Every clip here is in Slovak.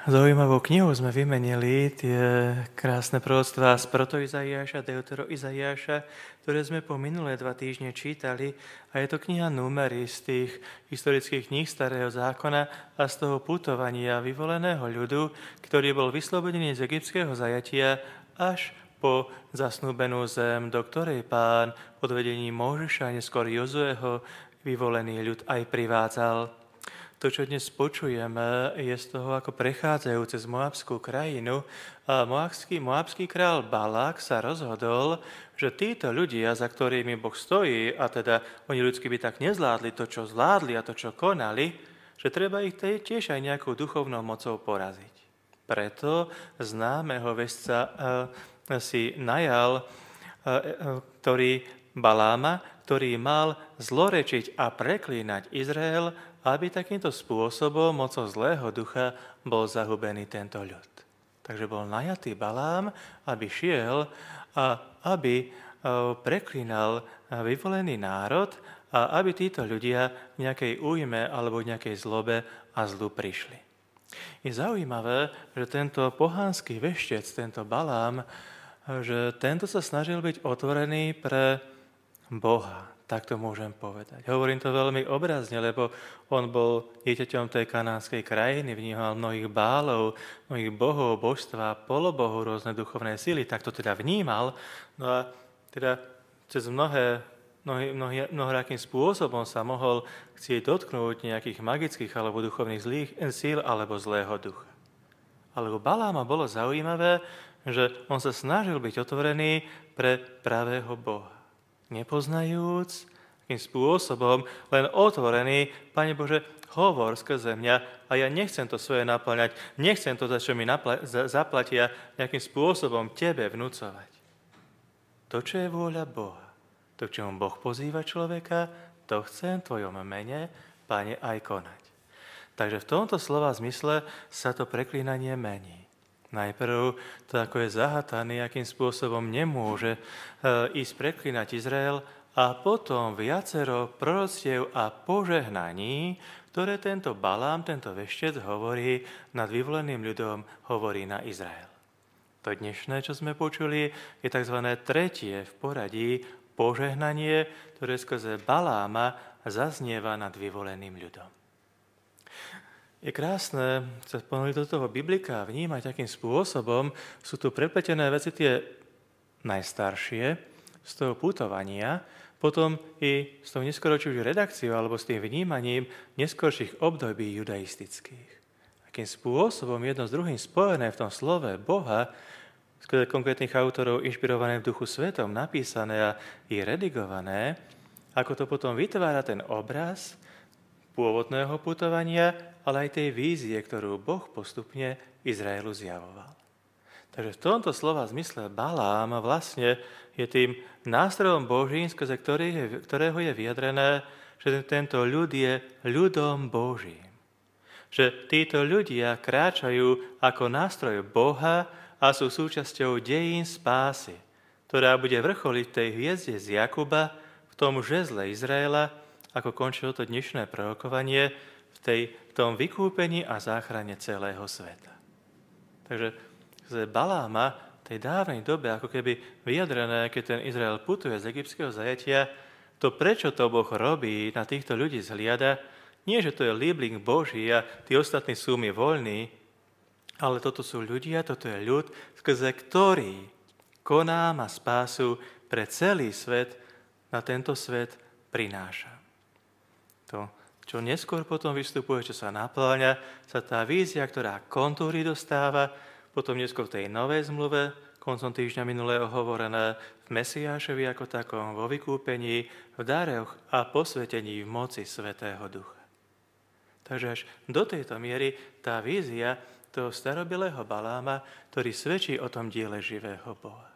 Zaujímavou knihu sme vymenili tie krásne proroctvá z proto-Izaiáša, Deutero-Izaiáša, ktoré sme po minulé 2 týždne čítali. A je to kniha Númery z tých historických kníh Starého zákona a z toho putovania vyvoleného ľudu, ktorý bol vyslobodený z egyptského zajatia až po zasnúbenú zem, do ktorej Pán pod vedením Mojžiša, neskôr Jozueho, vyvolený ľud aj privádzal. To, čo dnes počujeme, je z toho, ako prechádzajú cez Moabskú krajinu. A moabský král Balák sa rozhodol, že títo ľudia, za ktorými Boh stojí, a teda oni ľudsky by tak nezvládli to, čo zvládli a to, čo konali, že treba ich tiež aj nejakou duchovnou mocou poraziť. Preto známeho vesca si najal, Baláma, ktorý mal zlorečiť a preklínať Izrael, aby takýmto spôsobom mocou zlého ducha bol zahubený tento ľud. Takže bol najatý Balám, aby šiel a aby preklínal vyvolený národ a aby títo ľudia v nejakej újme alebo v nejakej zlobe a zlu prišli. Je zaujímavé, že tento pohanský veštec, tento Balám, že tento sa snažil byť otvorený pre Boha. Tak to môžem povedať. Hovorím to veľmi obrazne, lebo on bol dieťaťom tej kanánskej krajiny, vnímal mnohých bálov, mnohých bohov, božstva, polobohov, rôzne duchovné sily, tak to teda vnímal. No a teda cez mnohorakým spôsobom sa mohol chcieť dotknúť nejakých magických alebo duchovných zlých síl alebo zlého ducha. Ale u Baláma bolo zaujímavé, že on sa snažil byť otvorený pre pravého Boha. Nepoznajúc, akým spôsobom, len otvorený, Pane Bože, hovor skrze mňa a ja nechcem to svoje naplňať, nechcem to, za čo mi zaplatia, nejakým spôsobom Tebe vnúcovať. To, čo je vôľa Boha, to, k čomu Boh pozýva človeka, to chcem v Tvojom mene, Pane, aj konať. Takže v tomto slova zmysle sa to preklínanie mení. Najprv to, ako je zahataný, akým spôsobom nemôže ísť preklínať Izrael, a potom viacero proroctiev a požehnaní, ktoré tento Balám, tento veštec hovorí nad vyvoleným ľudom, hovorí na Izrael. To dnešné, čo sme počuli, je tzv. Tretie v poradí požehnanie, ktoré skrze Baláma zaznieva nad vyvoleným ľudom. Je krásne sa ponoriť do toho biblika a vnímať, akým spôsobom sú tu prepletené veci tie najstaršie z toho putovania, potom i s tou neskoročou redakciou alebo s tým vnímaním neskorších období judaistických. Akým spôsobom jedno s druhým spojené v tom slove Boha, skrze konkrétnych autorov inšpirované v Duchu Svetom, napísané a i redigované, ako to potom vytvára ten obraz pôvodného putovania, ale aj tej vízie, ktorú Boh postupne Izraelu zjavoval. Takže v tomto slova zmysle Balám vlastne je tým nástrojom Božím, skrze ktorého je vyjadrené, že tento ľud je ľudom Božím. Že títo ľudia kráčajú ako nástroj Boha a sú súčasťou dejín spásy, ktorá bude vrcholiť v tej hviezde z Jakuba, v tom žezle Izraela, ako končilo to dnešné prorokovanie, v tom vykúpení a záchrane celého sveta. Takže z Baláma v tej dávnej dobe, ako keby vyjadrené, keď ten Izrael putuje z egyptského zajatia, to prečo to Boh robí, na týchto ľudí zhliada, nie, že to je líbling Boží a tí ostatní sú mi voľní, ale toto sú ľudia, toto je ľud, skrze ktorý koná a spásu pre celý svet, na tento svet prináša. To, čo neskôr potom vystupuje, čo sa naplňa, sa tá vízia, ktorá kontúry dostáva, potom neskôr v tej novej zmluve, koncom týždňa minulého hovorené, v Mesiášovi ako takom, vo vykúpení, v daroch a posvetení v moci Svätého Ducha. Takže až do tejto miery tá vízia toho starobilého Baláma, ktorý svedčí o tom diele živého Boha.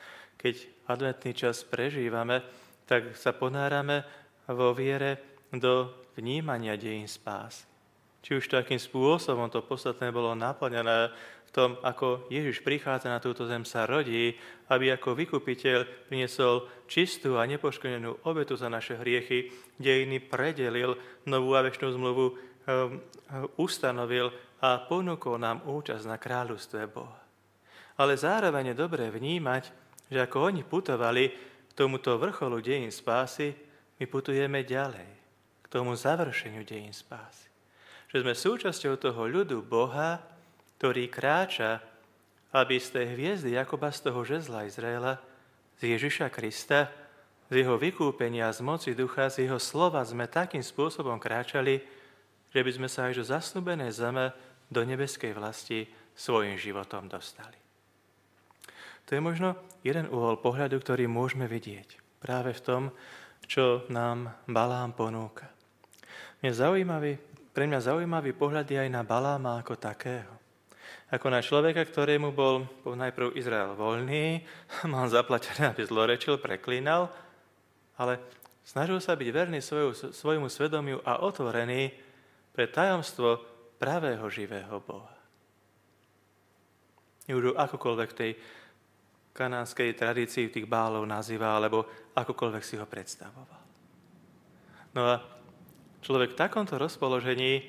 Keď adventný čas prežívame, tak sa ponárame vo viere do vnímania dejín spásy. Či už takým spôsobom to podstatné bolo naplnené v tom, ako Ježiš prichádza na túto zem, sa rodí, aby ako vykupiteľ priniesol čistú a nepoškodenú obetu za naše hriechy, dejiny predelil novú a večnú zmluvu ustanovil a ponúkol nám účasť na kráľovstve Boha. Ale zároveň je dobré vnímať, že ako oni putovali k tomuto vrcholu dejín spásy, my putujeme ďalej, k tomu završeniu dejín spásy. Že sme súčasťou toho ľudu Boha, ktorý kráča, aby z tej hviezdy Jakoba, z toho žezla Izraela, z Ježiša Krista, z jeho vykúpenia, z moci ducha, z jeho slova sme takým spôsobom kráčali, že by sme sa až do zasnúbenej zeme, do nebeskej vlasti svojim životom dostali. To je možno jeden uhol pohľadu, ktorý môžeme vidieť práve v tom, čo nám Balám ponúka. Pre mňa zaujímavý pohľad je aj na Baláma ako takého. Ako na človeka, ktorému bol najprv Izrael voľný, mal zaplatené, aby zlorečil, preklínal, ale snažil sa byť verný svojmu svedomiu a otvorený pre tajomstvo pravého živého Boha. Už akokoľvek v tej kanánskej tradícii tých bálov nazýva, alebo akokoľvek si ho predstavoval. No a človek v takomto rozpoložení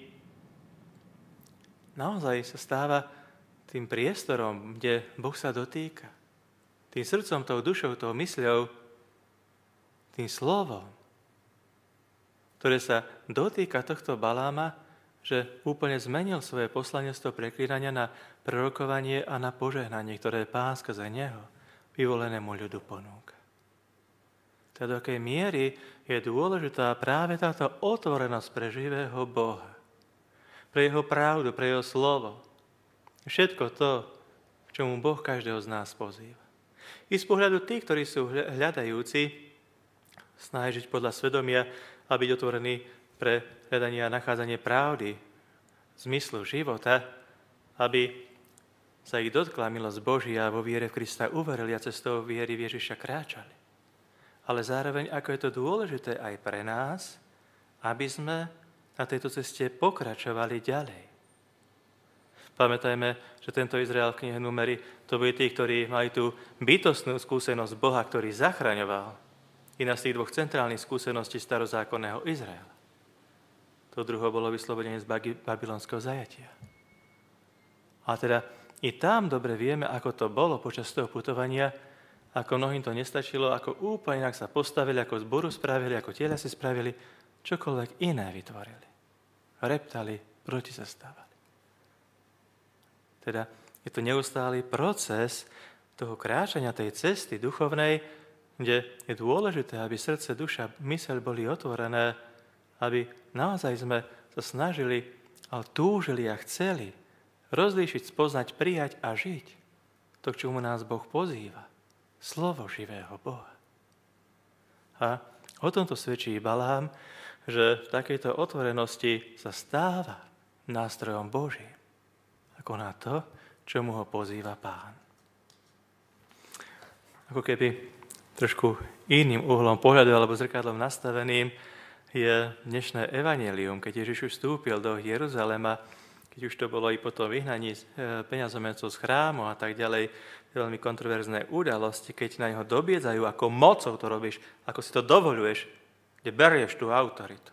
naozaj sa stáva tým priestorom, kde Boh sa dotýka. Tým srdcom, tou dušou, tou mysľou, tým slovom, ktoré sa dotýka tohto Baláma, že úplne zmenil svoje poslanectvo preklínania na prorokovanie a na požehnanie, ktoré Pán skrze neho vyvolenému ľudu ponúka. Teda do akej miery je dôležitá práve táto otvorenosť pre živého Boha, pre jeho pravdu, pre jeho slovo. Všetko to, k čomu Boh každého z nás pozýva. I z pohľadu tých, ktorí sú hľadajúci, snažiť podľa svedomia a byť otvorený pre hľadanie a nachádzanie pravdy, zmyslu života, aby sa ich dotkla milosť Božia a vo viere v Krista uverili a cestou viery v Ježiša kráčali. Ale zároveň, ako je to dôležité aj pre nás, aby sme na tejto ceste pokračovali ďalej. Pamätajme, že tento Izrael v knihe Númery, to boli tí, ktorí mali tú bytostnú skúsenosť Boha, ktorý zachraňoval. Iná z tých dvoch centrálnych skúseností starozákonného Izraela. To druhé bolo vyslobodenie z babylonského zajatia. A teda i tam dobre vieme, ako to bolo počas toho putovania, ako mnohým to nestačilo, ako úplne inak sa postavili, ako zboru spravili, ako tieľa si spravili, čokoľvek iné vytvorili. Reptali, proti sa stávali. Teda je to neustály proces toho kráčania, tej cesty duchovnej, kde je dôležité, aby srdce, duša, myseľ boli otvorené, aby naozaj sme sa snažili, ale túžili a chceli rozlíšiť, spoznať, prijať a žiť to, k čomu nás Boh pozýva. Slovo živého Boha. A o tomto svedčí Balám, že v takejto otvorenosti sa stáva nástrojom Božím. Ako na to, čomu ho pozýva Pán. Ako keby trošku iným uhlom pohľadu alebo zrkadlom nastaveným je dnešné evanjelium, keď Ježiš vstúpil do Jeruzalema, keď už to bolo i po tom vyhnaní peňazomencov z chrámu a tak ďalej, veľmi kontroverzné udalosti, keď na neho dobiedzajú, ako mocou to robíš, ako si to dovoľuješ, kde berieš tú autoritu.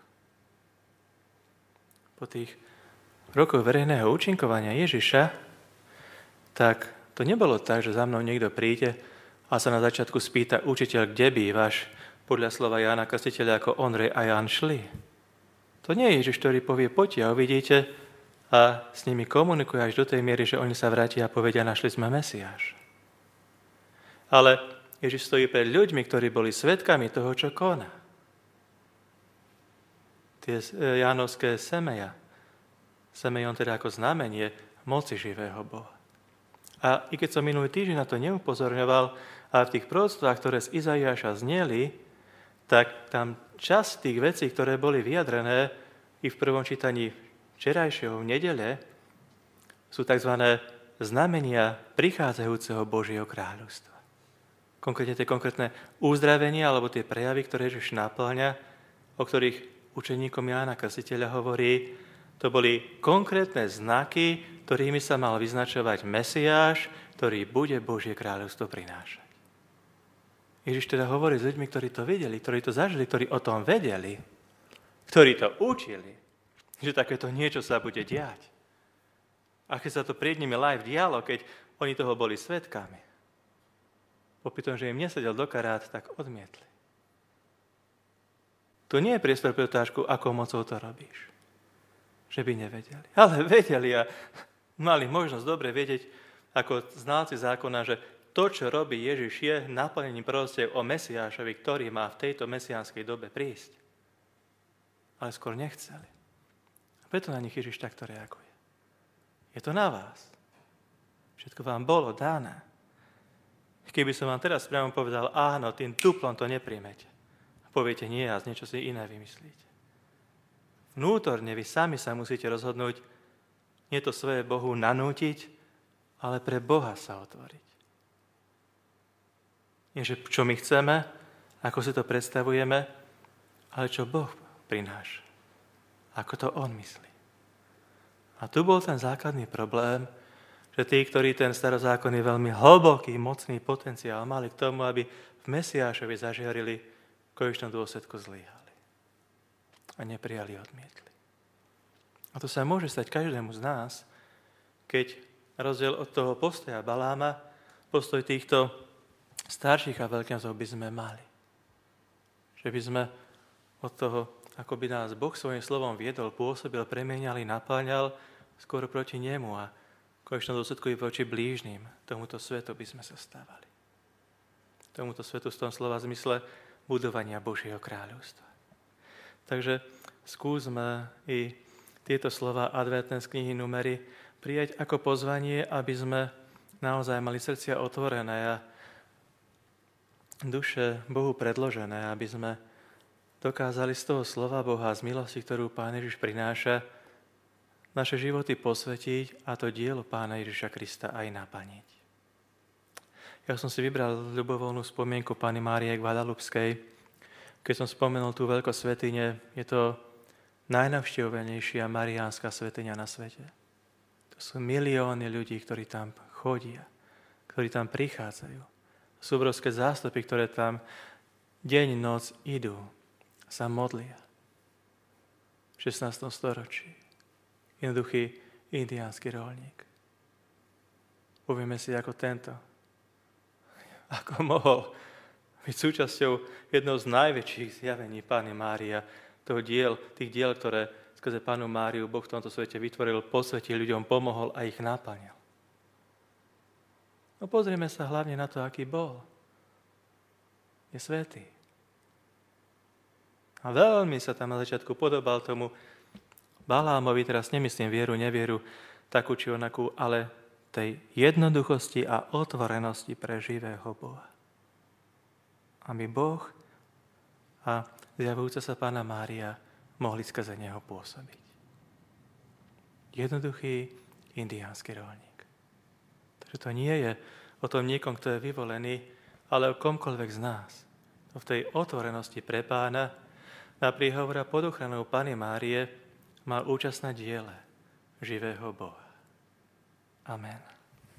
Po tých rokoch verejného účinkovania Ježiša, tak to nebolo tak, že za mnou niekto príde a sa na začiatku spýta, učiteľ, kde bývaš? Podľa slova Jána Krstiteľa, ako Ondrej a Ján šli. To nie je Ježiš, ktorý povie, poďte a uvidíte, a s nimi komunikuje až do tej miery, že oni sa vrátia a povedia, našli sme Mesiáš. Ale Ježiš stojí pred ľuďmi, ktorí boli svedkami toho, čo koná. Tie jánovské semeja. Semejon teda ako znamenie moci živého Boha. A i keď som minulý týždeň na to neupozorňoval, a v tých proroctvách, ktoré z Izaiáša zneli, tak tam časť tých vecí, ktoré boli vyjadrené i v prvom čítaní včerajšieho v nedele, sú tzv. Znamenia prichádzajúceho Božieho kráľovstva. Konkrétne tie konkrétne uzdravenia alebo tie prejavy, ktoré Ježiš naplňa, o ktorých učeníkom Jána Krstiteľa hovorí, to boli konkrétne znaky, ktorými sa mal vyznačovať Mesiáš, ktorý bude Božie kráľovstvo prinášať. Ježiš teda hovorí s ľuďmi, ktorí to videli, ktorí to zažili, ktorí o tom vedeli, ktorí to učili, že takéto niečo sa bude diať. A keď sa to pred nimi live dialo, keď oni toho boli svedkami, popri tom, že im nesedel do karát, tak odmietli. Tu nie je priestor pre otázku, akou mocou to robíš. Že by nevedeli. Ale vedeli a mali možnosť dobre vedieť, ako znalci zákona, že to, čo robí Ježiš, je naplnením proroctiev o Mesiášovi, ktorý má v tejto mesiánskej dobe prísť. Ale skôr nechceli. A preto na nich Ježiš takto reaguje. Je to na vás. Všetko vám bolo dané. Keby som vám teraz priamo povedal, áno, tým tuplom to nepríjmete. A poviete nie a niečo si iné vymyslíte. Vnútorne vy sami sa musíte rozhodnúť, nie to svoje Bohu nanútiť, ale pre Boha sa otvoriť. Nie, že čo my chceme, ako si to predstavujeme, ale čo Boh prináša. Ako to On myslí. A tu bol ten základný problém, že tí, ktorí ten starozákonný veľmi hlboký, mocný potenciál mali k tomu, aby v Mesiášovi zažiarili, v konečnom dôsledku zlyhali. A neprijali, odmietli. A to sa môže stať každému z nás, keď rozdiel od toho postoja Baláma, postoj týchto starších a veľkňazov by sme mali. Že by sme od toho, ako by nás Boh svojím slovom viedol, pôsobil, premieniali, naplňal, skôr proti nemu a v konečnom dôsledku i voči blížnym. Tomuto svetu by sme sa stávali. Tomuto svetu v tom slova zmysle budovania Božieho kráľovstva. Takže skúsme i tieto slova adventné z knihy Númery prijať ako pozvanie, aby sme naozaj mali srdcia otvorené a duše Bohu predložené, aby sme dokázali z toho slova Boha, z milosti, ktorú Pán Ježiš prináša, naše životy posvetiť a to dielo Pána Ježiša Krista aj naplniť. Ja som si vybral ľubovoľnú spomienku Panny Márie Guadalupskej. Keď som spomenul tú veľkosvätyne, je to najnavštevovanejšia mariánska svätyňa na svete. To sú milióny ľudí, ktorí tam chodia, ktorí tam prichádzajú. Sú obrovské zástupy, ktoré tam deň, noc idú, sa modlia. V 16. storočí. Jednoduchý indiánsky roľník. Povieme si ako tento. Ako mohol byť súčasťou jedného z najväčších zjavení Panny Mária, tých diel, ktoré skrze Pannu Máriu Boh v tomto svete vytvoril, posvetil ľuďom, pomohol a ich naplnil. No pozrieme sa hlavne na to, aký bol. Je svätý. A veľmi sa tam na začiatku podobal tomu Balámovi, teraz nemyslím vieru, nevieru, takú či onakú, ale tej jednoduchosti a otvorenosti pre živého Boha. Aby Boh a zjavujúca sa Panna Mária mohli skrze neho pôsobiť. Jednoduchý indiánsky roľník. Takže to nie je o tom niekom, kto je vyvolený, ale o komkoľvek z nás. To v tej otvorenosti pre Pána na príhovor a pod ochranou Panny Márie mal účasť na diele živého Boha. Amen.